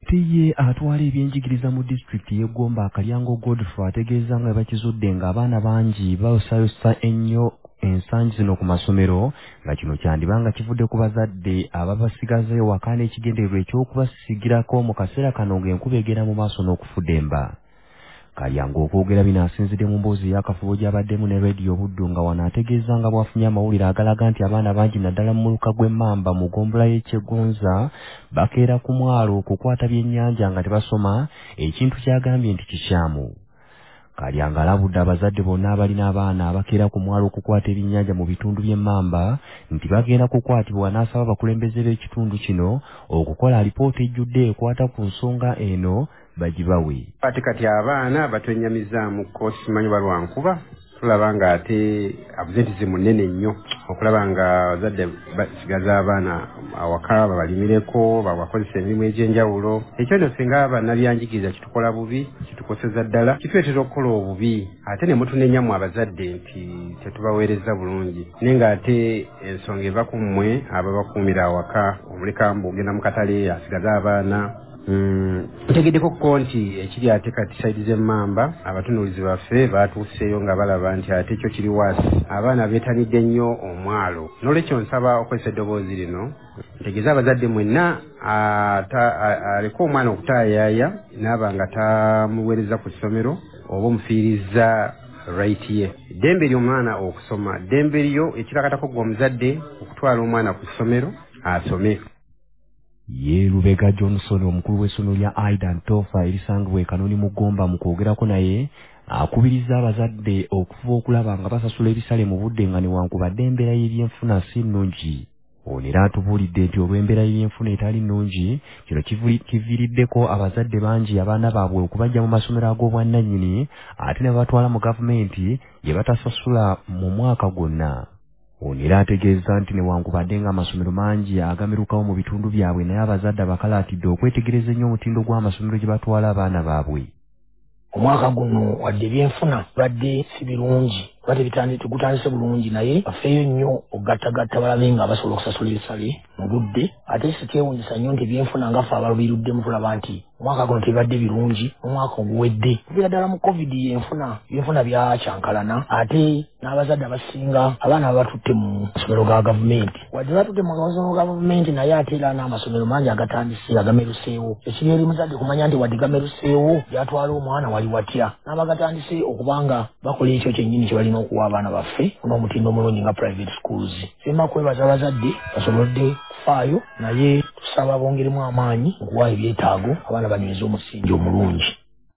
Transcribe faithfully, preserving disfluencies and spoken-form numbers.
Ate ye atwala ebyenjigiriza mu disitulikiti y'e Gomba Akalyango Godfrey ategeeza nga bakizudde ng'abaana bangi bayosayosa ennyo ensangi zino ku masomero nga kino kyandibanga kivudde ku bazadde ababasigaza ewaka n'ekigendererwa eky'okubasigirako mu kaseera kano ng'enkuba egenda mu maaso n'okufudemba. Kalyango okwogera bino asinzidde mu mboozi y'akafubo gy'abaddemu ne rediyo Buddu nga wano ategeeza nga bwafunye amawulire agalaga nti abaana bangi naddala mu muluka gw'Emmamba mu ggombolola y'e Kyegonza bakeera ku mwalo okukwata byennyanja nga tebasoma, ekintu ky'agambye nti kikyamu. Kalyango alabudde abazadde bonna abalina abaana abakeera ku mwalo okukwata ebyennyanja mu bitundu by'Emmamba nti bagenda kukwatibwa, n'asaba abakulembeze b'ekitundu kino okukola alipoota ejjudde ekwata ku nsonga eno bagibawe. Ate kati abaana batwennyamizaamu ko simanyi balwankuba tulaba nga ate abuzentizi munene nnyo okulaba nga abazadde basigaza abaana awaka babalimireko babakozesa emirimu egy'enjawulo. Ekyo nno singa bannabyanjigiriza kitukola bubi, kitukoseza ddala, kituleetera okukola obubi, ate ne mutunenyamu abazadde nti tetubaweereza bulungi, naye ng'ate ensonga eva ku mmwe ababakuumira awaka. Omuleka mbu ogenda mu katale asigaza abaana. Ntegeddeko ko nti ekiri ate kati saidi z'Emmamba abatunuulizi baffe baatuuseeyo nga balaba nti ate ekyo kiri waasi, abaana beetanidde nnyo omwalo. N'olwekyo nsaba okozesa eddoboozi lino ntegeeza abazadde mwenna aleka omwana okutaayaaya naaba nga tamuweereza ku ssomero oba omufiiriza right ye. Ddembe ly'omwana okusoma, ddembe lyo ekirakatako gwe omuzadde okutwala omwana ku ssomero asome. Ye Lubega Johnson omukulu w'essomero lya Aidan Tofa erisangibwa e Kanoni mu Gomba mu kwogerako naye akubiriza abazadde okufuba okulaba nga basasula ebisale mu budde nga newankubadde embeera y'ebyenfuna si nnungi. Ono era atubuulidde nti olw'embeera y'ebyenfuna etali nnungi kino kiviiriddeko abazadde bangi abaana baabwe okubajja mu masomero ag'obwannannyini ate ne batwala mu gavumenti gye batasasula mu mwaka gwonna. Ono era ategeeza nti newankubadde nga amasomero mangi agamirukawo mu bitundu byabwe naye abazadde abakalaatidde okwetegereza ennyo omutindo gw'amasomero gye batwala abaana baabwe. Omwaka guno wadde ebyenfuna badde si birungi, bate bitandise gutandise bulungi, naye bafeeyo nnyo okugattagatta balabe nga basobola okusasula ebisale mu budde. Ate sikyewuunyisa nnyo nti ebyenfuna nga ffe abalubiruddemu tulaba nti omwaka guno tebadde birungi, omwaka oguwedde era ddala mu covid yenfuna ebyenfuna byakyankalana, ate n'abazadde abasinga abaana babatutte mu masomero ga gavumenti. Wadde batutte mu masomero ga gavumenti naye ate era n'amasomero mangi agatandise agameruseewo. Ekiri eri muzadde kumanya nti wadde gameruseewo byatwala omwana wali watya, n'abagatandise okubanga bakola ekyo kyennyini kye balina okuwa abaana baffe n'omutindo omulungi nga private schools. Sema kwebaza abazadde basobodde kufaayo, naye tusaba bongeremu amaanyi okuwa ebyetaago abaana banyweze omusingi omulungi.